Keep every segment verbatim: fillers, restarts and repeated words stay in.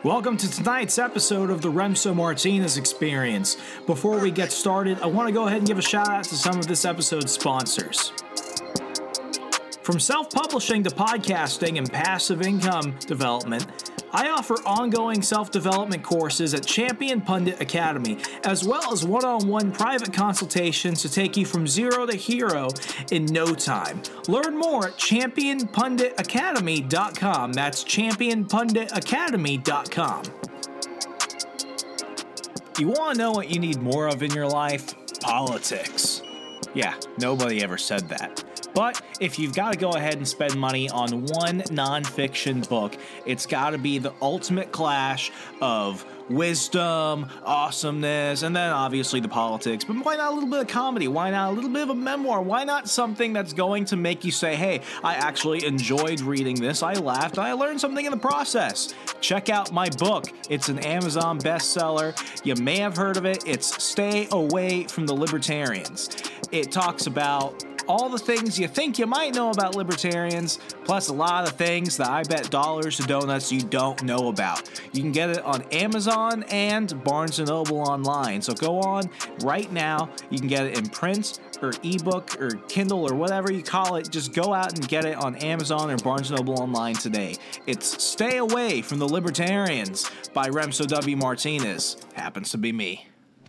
Welcome to tonight's episode of the Remso Martinez Experience. Before we get started, I want to go ahead and give a shout out to some of this episode's sponsors. From self-publishing to podcasting and passive income development, I offer ongoing self-development courses at Champion Pundit Academy, as well as one-on-one private consultations to take you from zero to hero in no time. Learn more at champion pundit academy dot com. That's champion pundit academy dot com. You want to know what you need more of in your life? Politics. Yeah, nobody ever said that. But if you've got to go ahead and spend money on one nonfiction book, it's got to be the ultimate clash of wisdom, awesomeness, and then obviously the politics. But why not a little bit of comedy? Why not a little bit of a memoir? Why not something that's going to make you say, hey, I actually enjoyed reading this, I laughed, I learned something in the process. Check out my book. It's an Amazon bestseller. You may have heard of it. It's Stay Away from the Libertarians. It talks about all the things you think you might know about libertarians, plus a lot of things that I bet dollars to donuts you don't know about. You can get it on Amazon and Barnes and Noble online. So go on right now. You can get it in print or ebook or Kindle or whatever you call it. Just go out and get it on Amazon or Barnes and Noble online today. It's Stay Away from the Libertarians by Remso W. Martinez. Happens to be me.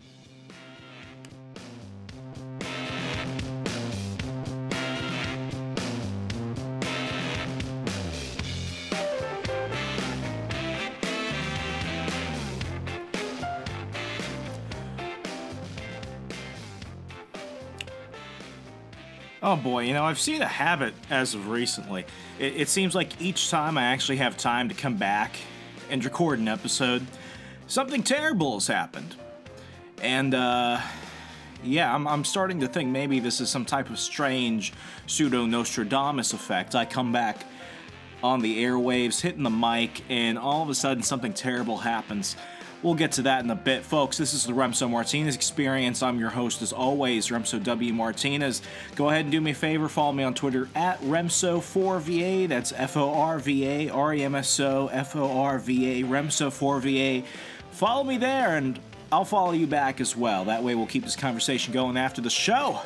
Oh boy, you know, I've seen a habit as of recently. It, it seems like each time I actually have time to come back and record an episode, something terrible has happened. And, uh, yeah, I'm, I'm starting to think maybe this is some type of strange pseudo-Nostradamus effect. I come back on the airwaves, hitting the mic, and all of a sudden something terrible happens. We'll get to that in a bit, folks. This is the Remso Martinez Experience. I'm your host, as always, Remso W. Martinez. Go ahead and do me a favor. Follow me on Twitter at Remso four V A. That's F O R V A, R E M S O, F O R V A, Remso four V A. Follow me there, and I'll follow you back as well. That way we'll keep this conversation going after the show.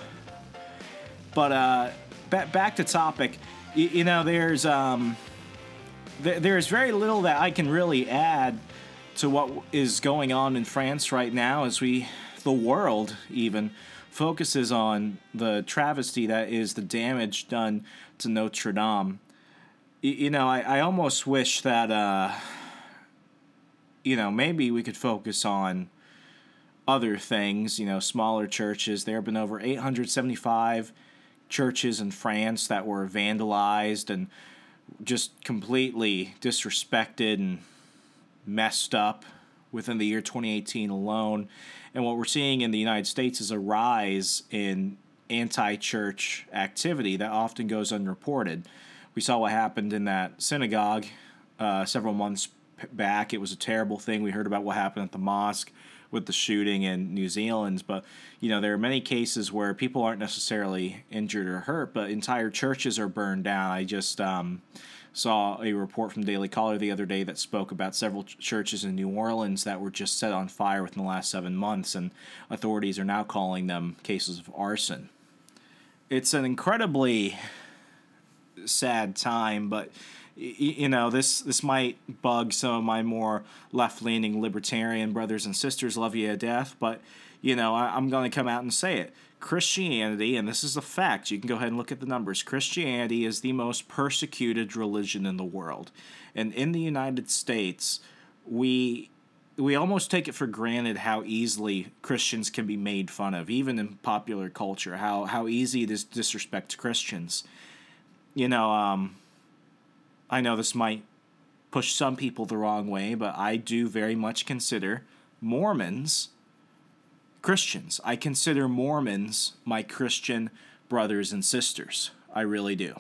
But uh, ba- back to topic. Y- you know, there's um, th- there's very little that I can really add to what is going on in France right now, as we, the world even, focuses on the travesty that is the damage done to Notre Dame. Y- you know, I, I almost wish that, uh, you know, maybe we could focus on other things, you know, smaller churches. There have been over eight hundred seventy-five churches in France that were vandalized and just completely disrespected and messed up within the year twenty eighteen alone. And what we're seeing in the United States is a rise in anti-church activity that often goes unreported. We saw what happened in that synagogue uh, several months back. It was a terrible thing. We heard about what happened at the mosque with the shooting in New Zealand. But, you know, there are many cases where people aren't necessarily injured or hurt, but entire churches are burned down. I just um, saw a report from Daily Caller the other day that spoke about several ch- churches in New Orleans that were just set on fire within the last seven months, and authorities are now calling them cases of arson. It's an incredibly sad time, but you know, this this might bug some of my more left-leaning libertarian brothers and sisters, love you to death, but, you know, I, I'm going to come out and say it. Christianity, and this is a fact, you can go ahead and look at the numbers, Christianity is the most persecuted religion in the world. And in the United States, we we almost take it for granted how easily Christians can be made fun of, even in popular culture, how, how easy it is to disrespect Christians. You know, um... I know this might push some people the wrong way, but I do very much consider Mormons Christians. I consider Mormons my Christian brothers and sisters. I really do.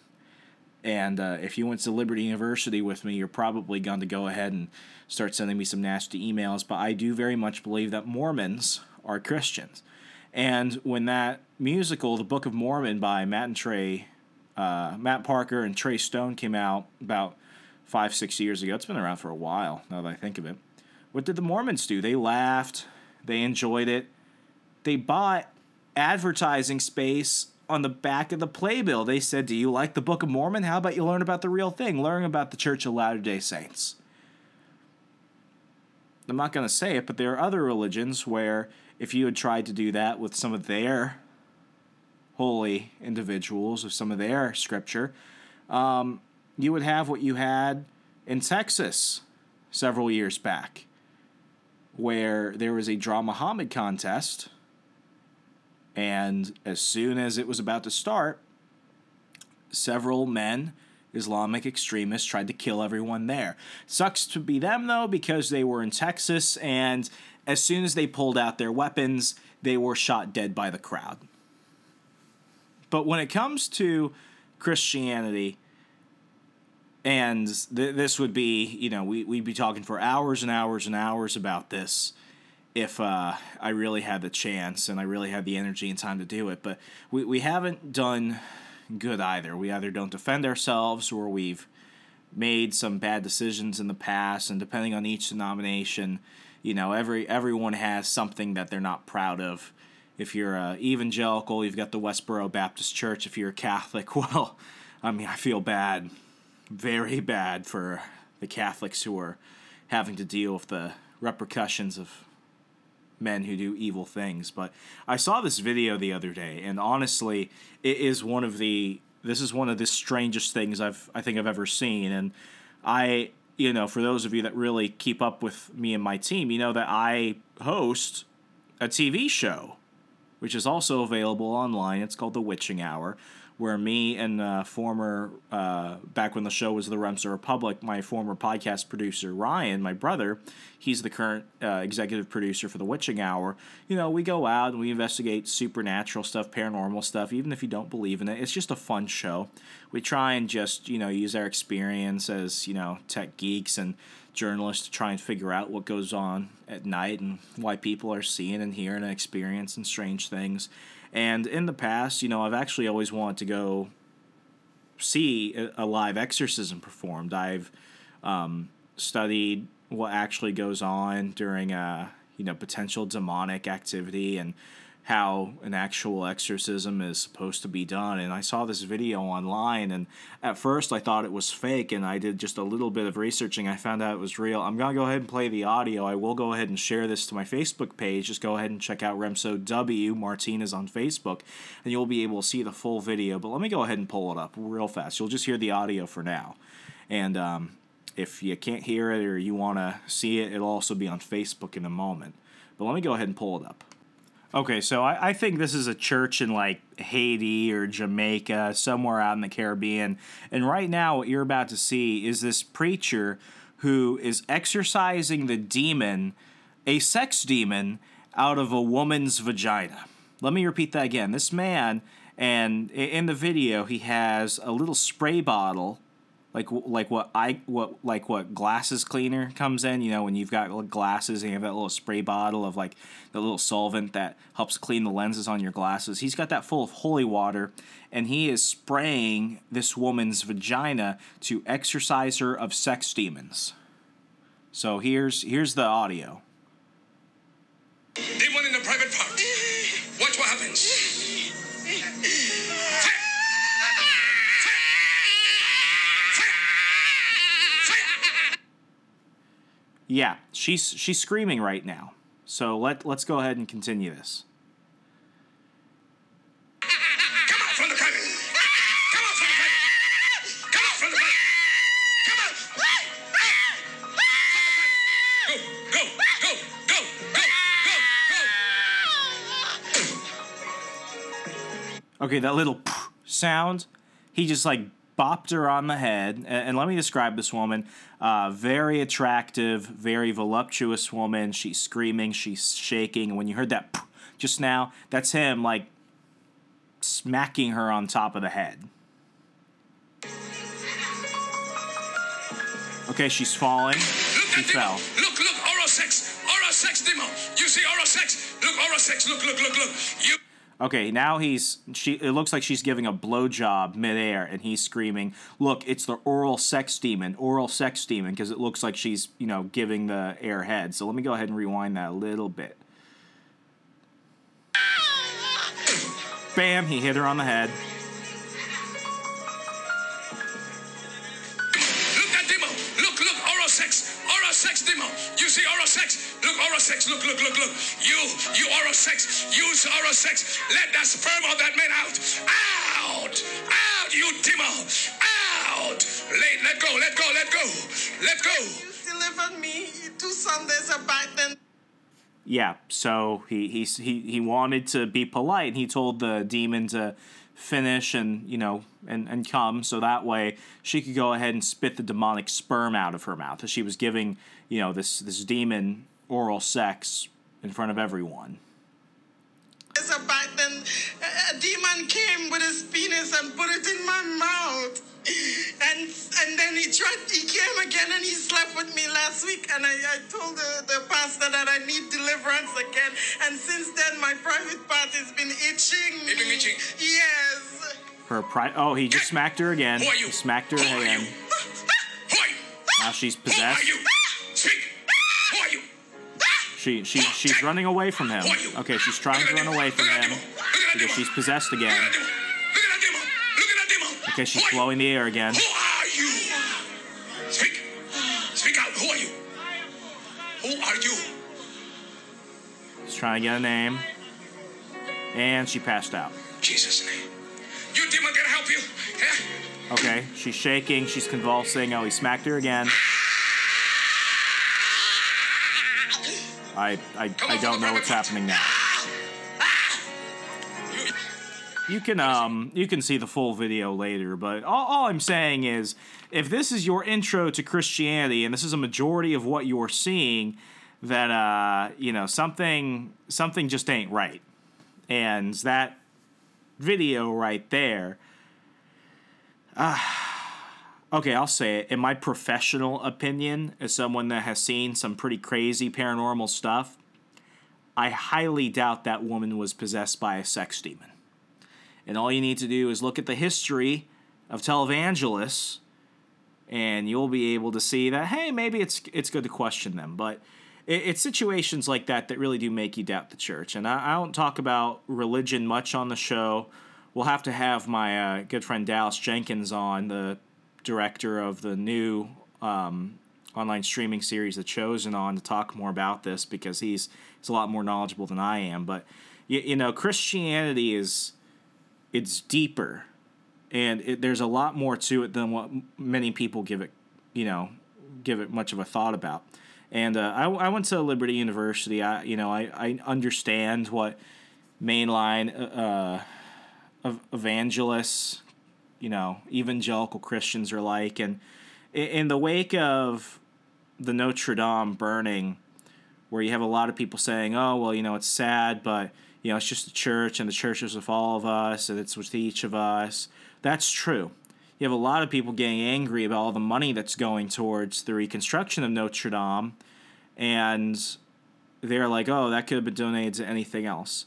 And uh, if you went to Liberty University with me, you're probably going to go ahead and start sending me some nasty emails, but I do very much believe that Mormons are Christians. And when that musical, The Book of Mormon by Matt and Trey Uh, Matt Parker and Trey Stone came out about five, six years ago. It's been around for a while, now that I think of it. What did the Mormons do? They laughed. They enjoyed it. They bought advertising space on the back of the playbill. They said, do you like the Book of Mormon? How about you learn about the real thing? Learn about the Church of Latter-day Saints. I'm not going to say it, but there are other religions where if you had tried to do that with some of their holy individuals, of some of their scripture, um, you would have what you had in Texas several years back, where there was a Draw Muhammad contest, and as soon as it was about to start, several men, Islamic extremists, tried to kill everyone there. Sucks to be them, though, because they were in Texas, and as soon as they pulled out their weapons, they were shot dead by the crowd. But when it comes to Christianity, and th- this would be, you know, we, we'd be talking for hours and hours and hours about this if uh, I really had the chance and I really had the energy and time to do it. But we, we haven't done good either. We either don't defend ourselves or we've made some bad decisions in the past, and depending on each denomination, you know, every everyone has something that they're not proud of. If you're uh, evangelical, you've got the Westboro Baptist Church. If you're a Catholic, well, I mean, I feel bad, very bad for the Catholics who are having to deal with the repercussions of men who do evil things. But I saw this video the other day, and honestly, it is one of the this is one of the strangest things I've I think I've ever seen. And I, you know, for those of you that really keep up with me and my team, you know that I host a T V show, which is also available online. It's called The Witching Hour, where me and uh, former, uh, back when the show was The Remsa Republic, my former podcast producer, Ryan, my brother, he's the current uh, executive producer for The Witching Hour. You know, we go out and we investigate supernatural stuff, paranormal stuff, even if you don't believe in it. It's just a fun show. We try and just, you know, use our experience as, you know, tech geeks and journalists to try and figure out what goes on at night and why people are seeing and hearing and experiencing strange things. And in the past, you know, I've actually always wanted to go see a live exorcism performed. I've um, studied what actually goes on during a, you know, potential demonic activity and how an actual exorcism is supposed to be done. And I saw this video online, and at first I thought it was fake, and I did just a little bit of researching. I found out it was real. I'm going to go ahead and play the audio. I will go ahead and share this to my Facebook page. Just go ahead and check out Remso W. Martinez on Facebook, and you'll be able to see the full video. But let me go ahead and pull it up real fast. You'll just hear the audio for now. And um, if you can't hear it or you want to see it, it'll also be on Facebook in a moment. But let me go ahead and pull it up. Okay, so I, I think this is a church in, like, Haiti or Jamaica, somewhere out in the Caribbean. And right now what you're about to see is this preacher who is exorcising the demon, a sex demon, out of a woman's vagina. Let me repeat that again. This man, and in the video, he has a little spray bottle, like like what I what like what glasses cleaner comes in, you know, when you've got glasses and you have that little spray bottle of like the little solvent that helps clean the lenses on your glasses. He's got that full of holy water, and he is spraying this woman's vagina to exorcise her of sex demons. So here's here's the audio. Demon in the private part. Watch what happens. Yeah, she's she's screaming right now. So let let's go ahead and continue this. Come out from the private. Come out from the private. Come out from the private. Come out. Go, go, go, go, go, go, go. Okay, that little sound, he just like bopped her on the head. And, and let me describe this woman. Uh, very attractive, very voluptuous woman. She's screaming, she's shaking. And when you heard that just now, that's him like smacking her on top of the head. Okay, she's falling. She fell. Look, look, oral sex. Oral sex demo. You see oral sex? Look, oral sex. Look, look, look, look. You. Okay, now he's she. It looks like she's giving a blowjob midair, and he's screaming, "Look, it's the oral sex demon, oral sex demon," because it looks like she's, you know, giving the airhead. So let me go ahead and rewind that a little bit. Bam! He hit her on the head. Look at demo. Look, look, oral sex, oral sex demo. You see oral sex? Look, oral sex. Look, look, look, look. You, you oral sex. Use oral sex. Let that sperm of that man out. Out, out, you demo. Out. Let, let go, let go, let go, let go. You delivered me two Sundays back then. Yeah, so he he he he wanted to be polite, and he told the demon to finish and, you know, and, and come, so that way she could go ahead and spit the demonic sperm out of her mouth, as she was giving, you know, this this demon oral sex in front of everyone. So back then, a demon came with his penis and put it in my mouth. And and then he tried, he came again and he slept with me last week. And I, I told the, the pastor that I need deliverance again. And since then, my private part has been itching. It's been itching? Yes. Her pri- Oh, he just smacked her again. Who are you? He smacked her Who are again. you? Who are you? Now she's Who are possessed. you? Speak. Who are you? She she she's running away from him. Okay, she's trying to run away from him because she's possessed again. Look at that demo. Look at that demo. Look at that demo. Okay, she's Who are you? blowing the air again. Who are you? Speak. Speak out. Who are you? Who are you? She's trying to get a name. And she passed out. Jesus' name. You demon can help you. Yeah? Okay, she's shaking, she's convulsing. Oh, he smacked her again. I I, I don't know what's happening now. You can um you can see the full video later, but all, all I'm saying is, if this is your intro to Christianity and this is a majority of what you're seeing, then uh you know something something just ain't right. And that video right there, uh, okay, I'll say it. In my professional opinion, as someone that has seen some pretty crazy paranormal stuff, I highly doubt that woman was possessed by a sex demon. And all you need to do is look at the history of televangelists, and you'll be able to see that, hey, maybe it's it's good to question them. But it, it's situations like that that really do make you doubt the church. And I, I don't talk about religion much on the show. We'll have to have my uh, good friend Dallas Jenkins on, the director of the new um, online streaming series The Chosen, on to talk more about this, because he's, he's a lot more knowledgeable than I am. But, you, you know, Christianity is, it's deeper, and it, there's a lot more to it than what many people give it, you know, give it much of a thought about. And uh, I, I went to Liberty University. I, you know, I, I understand what mainline uh, uh, evangelists, you know, evangelical Christians are like. And in the wake of the Notre Dame burning, where you have a lot of people saying, oh, well, you know, it's sad, but, you know, it's just the church, and the church is with all of us, and it's with each of us. That's true. You have a lot of people getting angry about all the money that's going towards the reconstruction of Notre Dame, and they're like, oh, that could have been donated to anything else.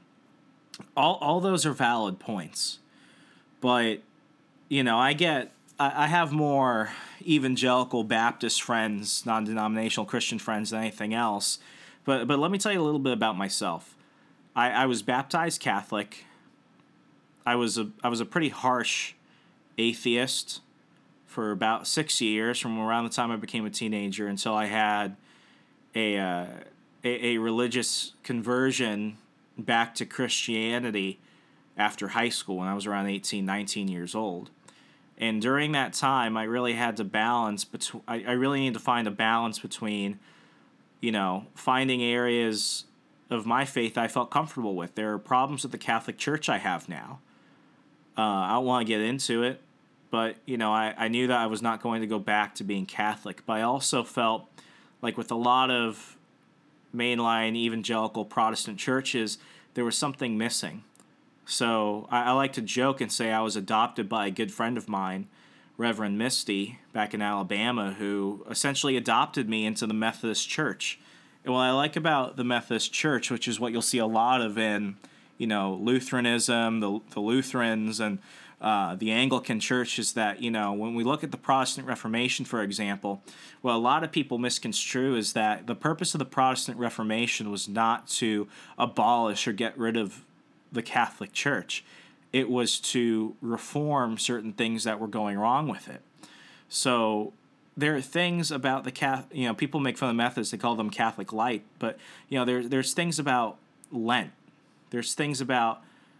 All all those are valid points. But, you know, I get, I, I have more evangelical Baptist friends, non-denominational Christian friends than anything else. But but let me tell you a little bit about myself. I, I was baptized Catholic. I was a I was a pretty harsh atheist for about six years, from around the time I became a teenager until I had a uh, a, a religious conversion back to Christianity after high school, when I was around eighteen, nineteen years old. And during that time, I really had to balance between. I, I really needed to find a balance between, you know, finding areas of my faith I felt comfortable with. There are problems with the Catholic Church I have now. Uh, I don't want to get into it, but, you know, I, I knew that I was not going to go back to being Catholic. But I also felt like with a lot of mainline evangelical Protestant churches, there was something missing. So I, I like to joke and say I was adopted by a good friend of mine, Reverend Misty, back in Alabama, who essentially adopted me into the Methodist Church. And what I like about the Methodist Church, which is what you'll see a lot of in you know, Lutheranism, the, the Lutherans, and uh, the Anglican Church is that, you know, when we look at the Protestant Reformation, for example, what a lot of people misconstrue is that the purpose of the Protestant Reformation was not to abolish or get rid of the Catholic Church. It was to reform certain things that were going wrong with it. So there are things about the Catholic, you know, people make fun of Methodists, they call them Catholic light, but, you know, there, there's things about Lent. There's things about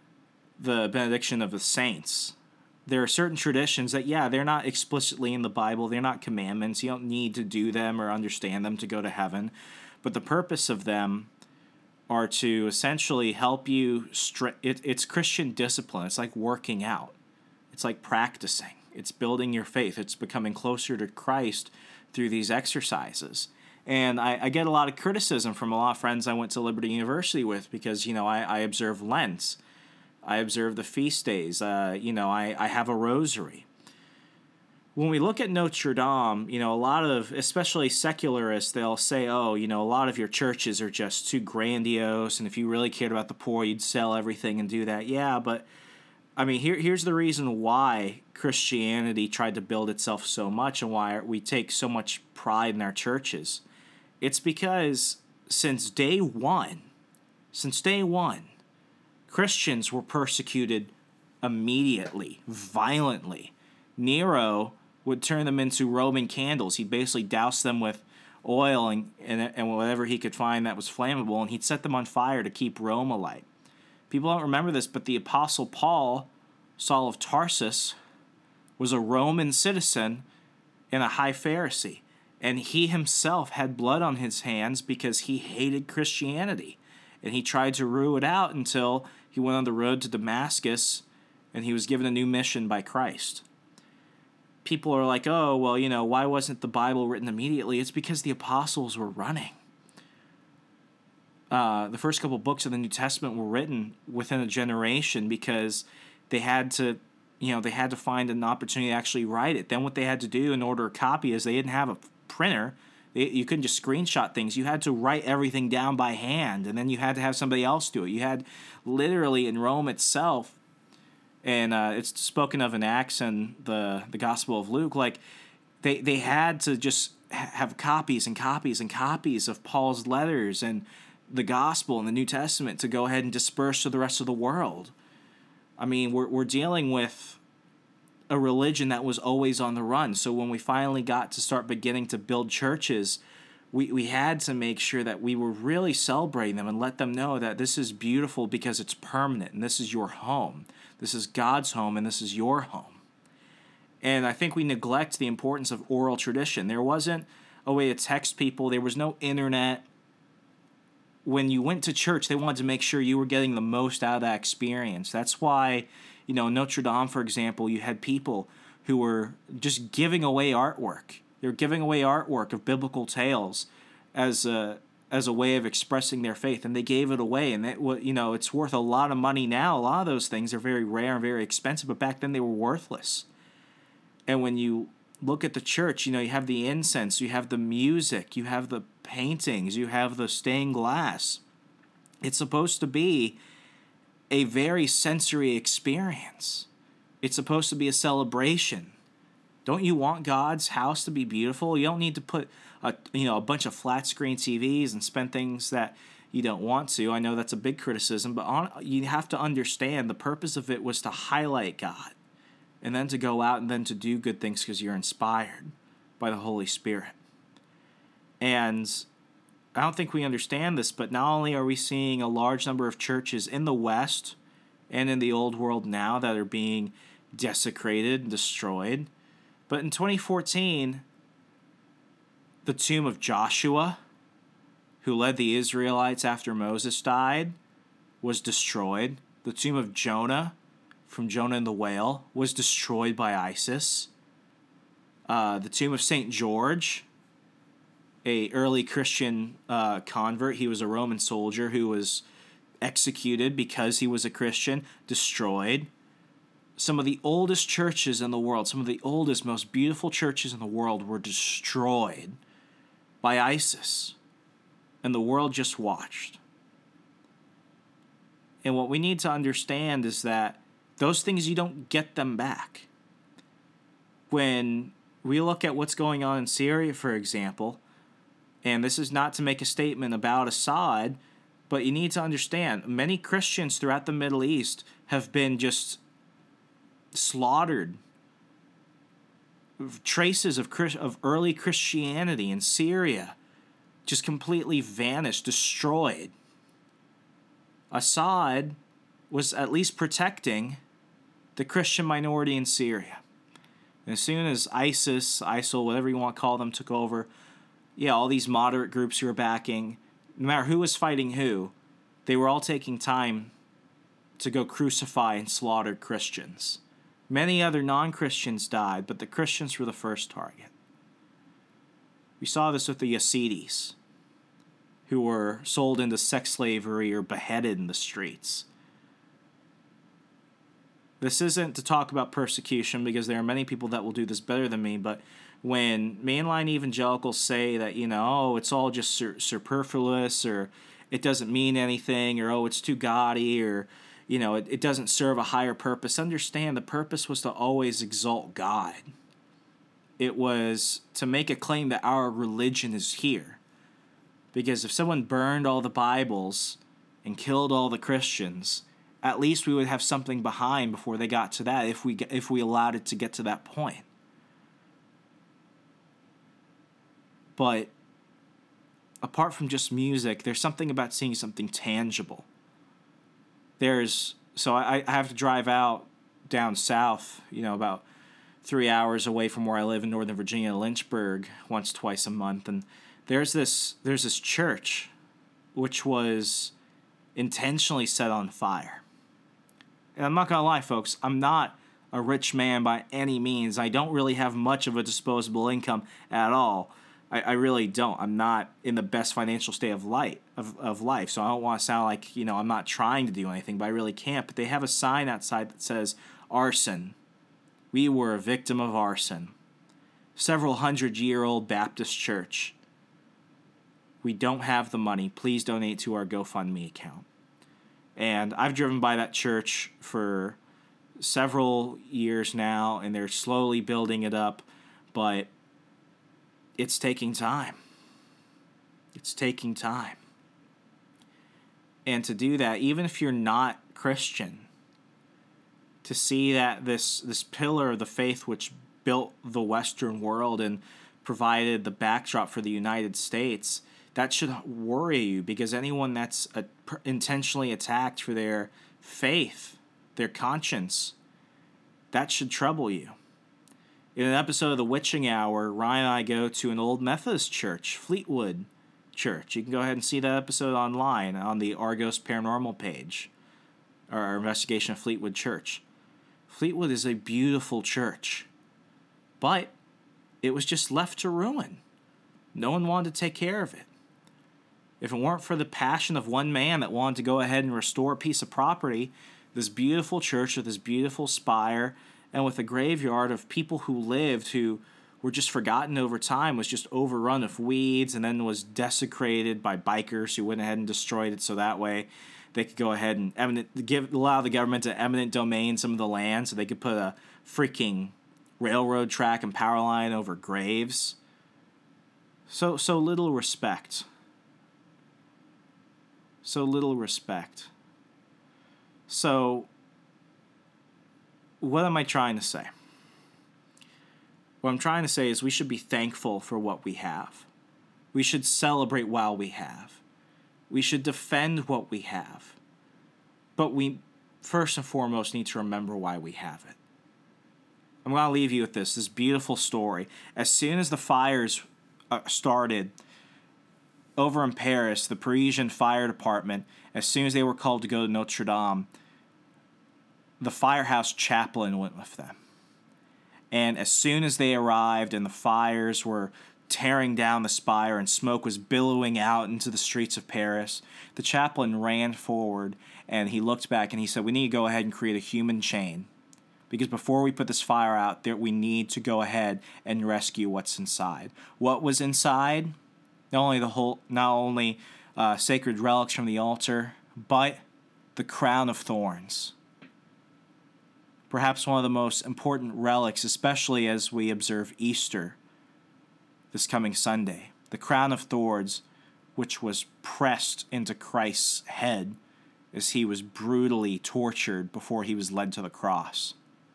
the benediction of the saints. There are certain traditions that, yeah, they're not explicitly in the Bible. They're not commandments. You don't need to do them or understand them to go to heaven. But the purpose of them are to essentially help you. Stri- it, it's Christian discipline. It's like working out. It's like practicing. It's building your faith. It's becoming closer to Christ through these exercises. And I, I get a lot of criticism from a lot of friends I went to Liberty University with because, you know, I, I observe Lent. I observe the feast days. Uh, you know, I, I have a rosary. When we look at Notre Dame, you know, a lot of, especially secularists, they'll say, oh, you know, a lot of your churches are just too grandiose, and if you really cared about the poor, you'd sell everything and do that. Yeah, but, I mean, here here's the reason why Christianity tried to build itself so much and why we take so much pride in our churches. It's because since day one, since day one, Christians were persecuted immediately, violently. Nero would turn them into Roman candles. He'd basically douse them with oil and, and and whatever he could find that was flammable, and he'd set them on fire to keep Rome alight. People don't remember this, but the Apostle Paul, Saul of Tarsus, was a Roman citizen and a high Pharisee. And he himself had blood on his hands because he hated Christianity. And he tried to rue it out until he went on the road to Damascus and he was given a new mission by Christ. People are like, oh, well, you know, why wasn't the Bible written immediately? It's because the apostles were running. Uh, the first couple books of the New Testament were written within a generation because they had to, you know, they had to find an opportunity to actually write it. Then what they had to do in order to copy is they didn't have a printer. They, you couldn't just screenshot things. You had to write everything down by hand, and then you had to have somebody else do it. You had literally in Rome itself, and uh, it's spoken of in Acts and the, the Gospel of Luke, like they, they had to just have copies and copies and copies of Paul's letters and the Gospel and the New Testament to go ahead and disperse to the rest of the world. I mean, we're we're dealing with a religion that was always on the run. So when we finally got to start beginning to build churches, we, we had to make sure that we were really celebrating them and let them know that this is beautiful because it's permanent and this is your home. This is God's home and this is your home. And I think we neglect the importance of oral tradition. There wasn't a way to text people. There was no internet. When you went to church, they wanted to make sure you were getting the most out of that experience. That's why, you know, Notre Dame, for example, you had people who were just giving away artwork. They were giving away artwork of biblical tales as a as a way of expressing their faith, and they gave it away. And it, you know, it's worth a lot of money now. A lot of those things are very rare and very expensive, but back then they were worthless. And when you look at the church, you know, you have the incense, you have the music, you have the paintings, you have the stained glass. It's supposed to be a very sensory experience. It's supposed to be a celebration. Don't you want God's house to be beautiful? You don't need to put a you know a bunch of flat screen T Vs and spend things that you don't want to. I know that's a big criticism, but on, you have to understand the purpose of it was to highlight God and then to go out and then to do good things because you're inspired by the Holy Spirit. And I don't think we understand this, but not only are we seeing a large number of churches in the West and in the Old World now that are being desecrated and destroyed, but in twenty fourteen, the tomb of Joshua, who led the Israelites after Moses died, was destroyed. The tomb of Jonah, from Jonah and the whale, was destroyed by ISIS. Uh, the tomb of Saint George, a early Christian uh, convert, he was a Roman soldier who was executed because he was a Christian, destroyed. Some of the oldest churches in the world, some of the oldest, most beautiful churches in the world were destroyed by ISIS. And the world just watched. And what we need to understand is that those things, you don't get them back. When we look at what's going on in Syria, for example, and this is not to make a statement about Assad, but you need to understand, many Christians throughout the Middle East have been just slaughtered. Traces of of early Christianity in Syria just completely vanished, destroyed. Assad was at least protecting the Christian minority in Syria. And as soon as ISIS, ISIL, whatever you want to call them, took over, yeah, all these moderate groups who were backing, no matter who was fighting who, they were all taking time to go crucify and slaughter Christians. Many other non-Christians died, but the Christians were the first target. We saw this with the Yazidis, who were sold into sex slavery or beheaded in the streets. This isn't to talk about persecution, because there are many people that will do this better than me, but when mainline evangelicals say that, you know, oh, it's all just sur- superfluous, or it doesn't mean anything, or oh, it's too gaudy, or, you know, it, it doesn't serve a higher purpose, understand the purpose was to always exalt God. It was to make a claim that our religion is here. Because if someone burned all the Bibles and killed all the Christians, at least we would have something behind before they got to that, if we if we allowed it to get to that point. But apart from just music, there's something about seeing something tangible. There's so I, I have to drive out down south, you know, about three hours away from where I live in Northern Virginia, Lynchburg, once, twice a month, and there's this there's this church which was intentionally set on fire. And I'm not gonna lie, folks, I'm not a rich man by any means. I don't really have much of a disposable income at all. I, I really don't. I'm not in the best financial state of life, of, of life, so I don't want to sound like, you know, I'm not trying to do anything, but I really can't. But they have a sign outside that says, arson. We were a victim of arson. Several hundred year old Baptist church. We don't have the money. Please donate to our GoFundMe account. And I've driven by that church for several years now, and they're slowly building it up, but it's taking time. It's taking time. And to do that, even if you're not Christian, to see that this this pillar of the faith which built the Western world and provided the backdrop for the United States, that should worry you, because anyone that's a, intentionally attacked for their faith, their conscience, that should trouble you. In an episode of The Witching Hour, Ryan and I go to an old Methodist church, Fleetwood Church. You can go ahead and see that episode online on the Argos Paranormal page, or our investigation of Fleetwood Church. Fleetwood is a beautiful church, but it was just left to ruin. No one wanted to take care of it. If it weren't for the passion of one man that wanted to go ahead and restore a piece of property, this beautiful church with this beautiful spire and with a graveyard of people who lived who were just forgotten over time, was just overrun with weeds, and then was desecrated by bikers who went ahead and destroyed it so that way they could go ahead and eminent, give allow the government to eminent domain some of the land so they could put a freaking railroad track and power line over graves. So so little respect. So little respect. So, what am I trying to say? What I'm trying to say is we should be thankful for what we have. We should celebrate while we have. We should defend what we have. But we, first and foremost, need to remember why we have it. I'm going to leave you with this, this beautiful story. As soon as the fires uh, started over in Paris, the Parisian fire department, as soon as they were called to go to Notre Dame, the firehouse chaplain went with them. And as soon as they arrived and the fires were tearing down the spire and smoke was billowing out into the streets of Paris, the chaplain ran forward and he looked back and he said, we need to go ahead and create a human chain. Because before we put this fire out, there, we need to go ahead and rescue what's inside. What was inside? Not only the whole, not only uh, sacred relics from the altar, but the crown of thorns. Perhaps one of the most important relics, especially as we observe Easter this coming Sunday. The crown of thorns, which was pressed into Christ's head as he was brutally tortured before he was led to the cross.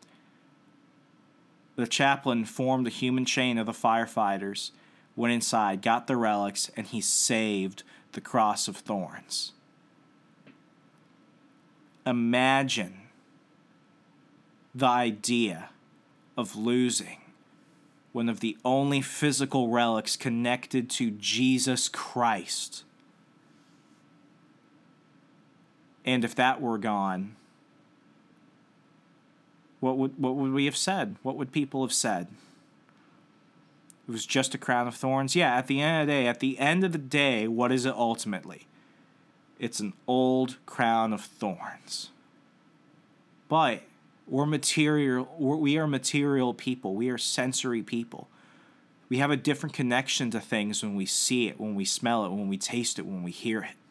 The chaplain formed a human chain of the firefighters, went inside, got the relics, and he saved the cross of thorns. Imagine the idea of losing one of the only physical relics connected to Jesus Christ. And if that were gone, what would what would we have said? What would people have said? It was just a crown of thorns? Yeah, at the end of the day, at the end of the day, what is it ultimately? It's an old crown of thorns. But we're material, we're, we are material people. We are sensory people. We have a different connection to things when we see it, when we smell it, when we taste it, when we hear it.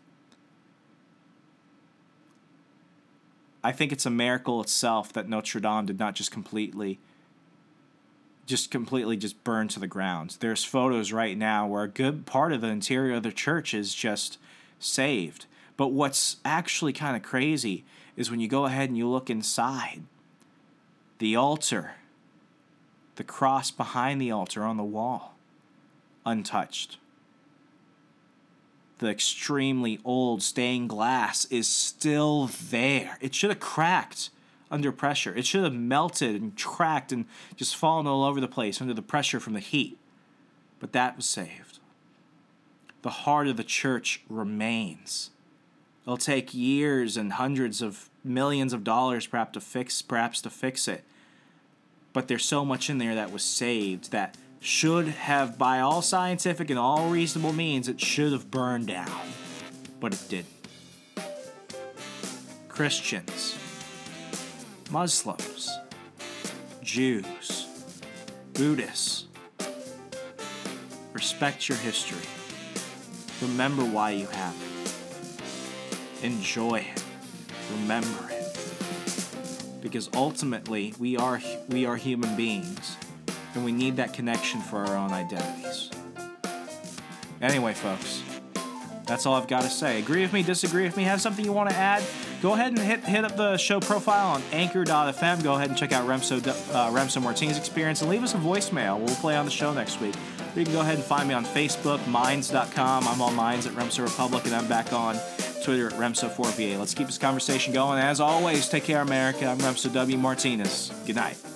I think it's a miracle itself that Notre Dame did not just completely, just completely just burn to the ground. There's photos right now where a good part of the interior of the church is just saved. But what's actually kind of crazy is when you go ahead and you look inside, the altar, the cross behind the altar on the wall, untouched. The extremely old stained glass is still there. It should have cracked under pressure. It should have melted and cracked and just fallen all over the place under the pressure from the heat. But that was saved. The heart of the church remains. It'll take years and hundreds of millions of dollars perhaps to fix, perhaps to fix it. But there's so much in there that was saved that should have, by all scientific and all reasonable means, it should have burned down. But it didn't. Christians, Muslims, Jews, Buddhists, respect your history. Remember why you have it. Enjoy it. Remember it. Because ultimately, we are we are human beings. And we need that connection for our own identities. Anyway, folks, that's all I've got to say. Agree with me, disagree with me, have something you want to add? Go ahead and hit hit up the show profile on anchor dot f m. Go ahead and check out Remso, uh, Remso Martinez Experience and leave us a voicemail. We'll play on the show next week. Or you can go ahead and find me on Facebook, minds dot com. I'm on Minds at Remso Republic, and I'm back on Twitter at Remso four V A. Let's keep this conversation going. As always, take care, America. I'm Remso W. Martinez. Good night.